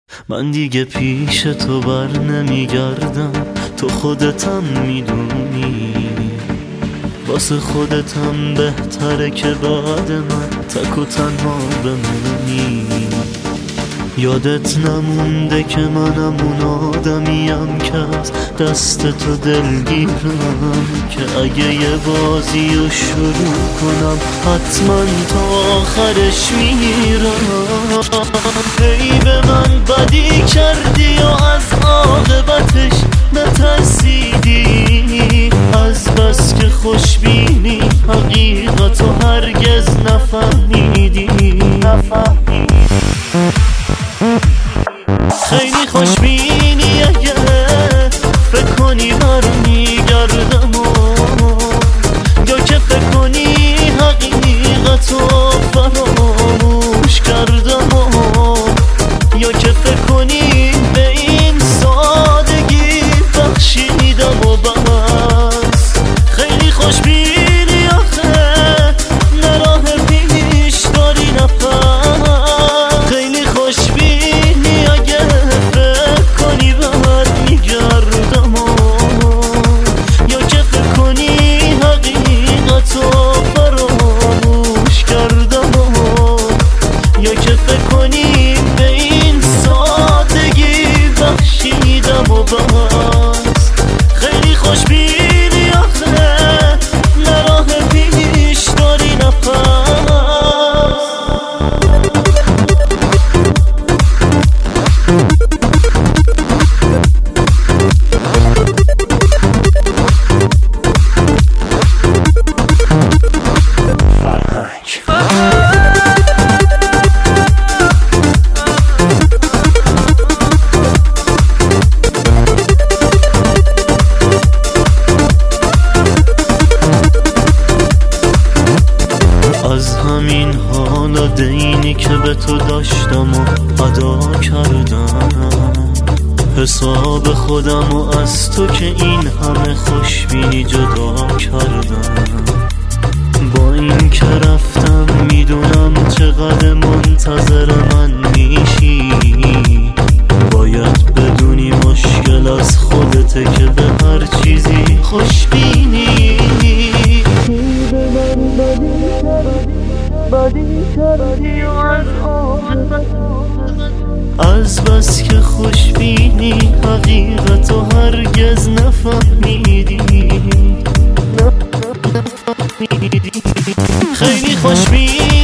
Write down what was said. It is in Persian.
من دیگه پیش تو بر نمیگردم، تو خودتم میدونی، واسه خودتم بهتره که بعد من تک و تنها بمونی. یادت نمونده که منم اون آدمیم که از دست تو دلگیرم، که اگه یه بازی رو شروع کنم حتما تا آخرش میرم. ای به من بدی کردی و از عاقبتش نترسیدی، از بس که خوشبینی حقیقت رو هرگز نفهمیدی. خیلی خوشبینی اگه فکر کنی برمیگردم، یا که فکر کنی حقیقت رو فراموش کردم، یا که فکر کنی به این سادگی بخشیدم و بس. خیلی خوشبینی آخه نه راه پیش داری نفس. خیلی خوشبینی اگه فکر کنی برمیگردم، یا که فکر کنی حقیقت رو فراموش کردم، یا که فکر کنی به این سادگی بخشیدم و بس. خیلی خوشبینی آخه نه راه پیش داری نفس. از همین حالا دینی که به تو داشتم و ادا کردم، حساب خودم و از تو که این همه خوشبینی جدا کردم. با این که رفتم میدونم چقدر منتظر من میشی، باید بدونی مشکل از خودته که به هر چیزی خوشبینی. از بس که خوشبینی حقیقت رو هرگز نفهمیدی. خیلی خوشبینی